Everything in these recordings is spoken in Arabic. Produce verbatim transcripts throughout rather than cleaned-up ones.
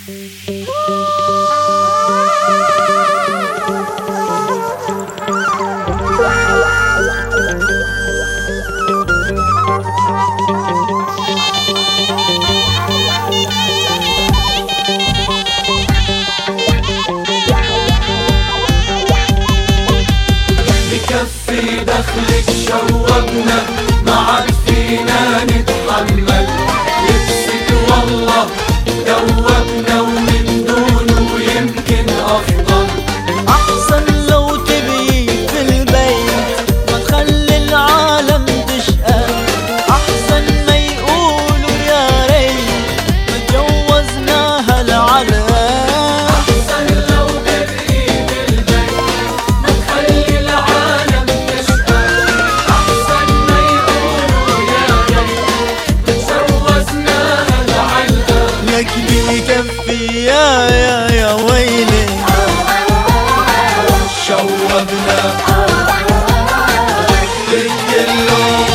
بكفي دخلك شوقنا ما عاد فينا نتحمل، لبسك والله دوبنا ومن دونه يمكن أفضل. أحسن لو تبي في البيت ما تخلي العالم تشقى، أحسن ما يقولوا يا ريت ما تجوزناها العلقة. بكفي يا يا يا ويلي شوقنا بالكلون.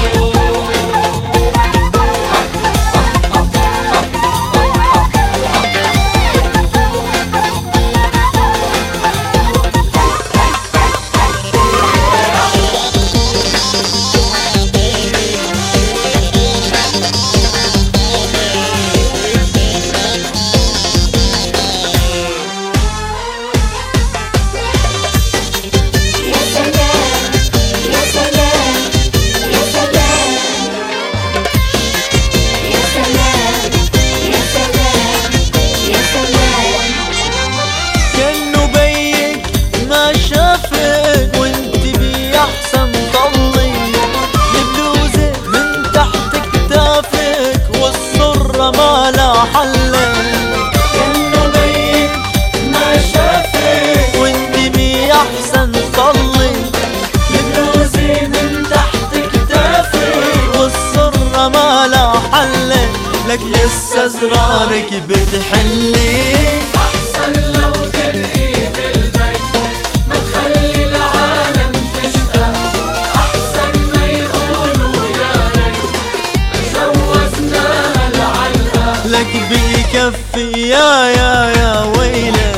ما لا حل كأنه بيك ما شافك وانت بي احسن طلي، البلوزة من تحت كتافك والسرة ما لا حل لك لسه زرارك بتحلي. أحسن لو ترقي بالبيت ما تخلي العالم تشقى، أحسن ما يقولوا يا ريت جوزناها العلقة. لك بكفي يا يا يا ويلي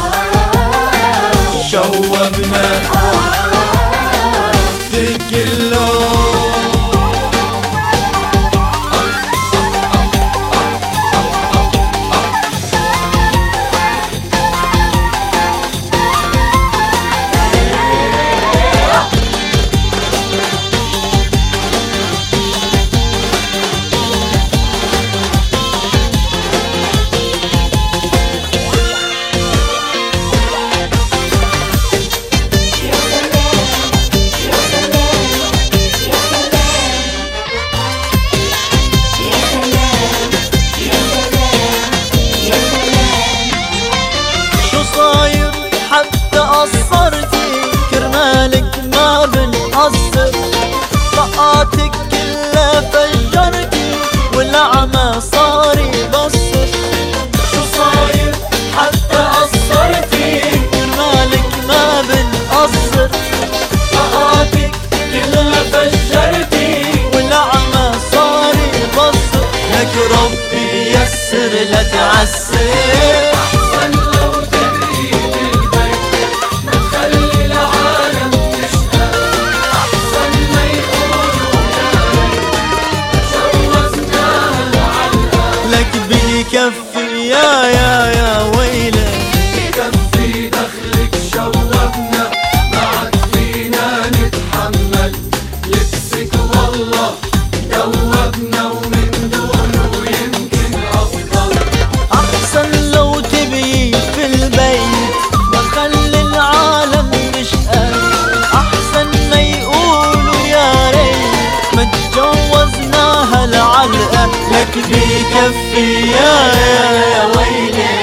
شوقنا بالكلون. حتى قصرتي كرمالك ما بنقصر، طاقاتك كلها فجرتي والعمى صار يبصر. شو صاير حتى قصرتي كرمالك ما بنقصر، طاقاتك كلها فجرتي والعمى صار يبصر. لك ربي يسر لا تعسر، بكفي يا يا يا ويلي بكفي دخلك شوقنا ما عاد فينا نتحمل، لبسك والله دوبنا ومن دونه يمكن أفضل. أحسن لو تبي في البيت ما تخلي العالم يشقى، أحسن ما يقولوا يا ريت ما تجوزناها العلقة. لك بكفي يا يا ويلي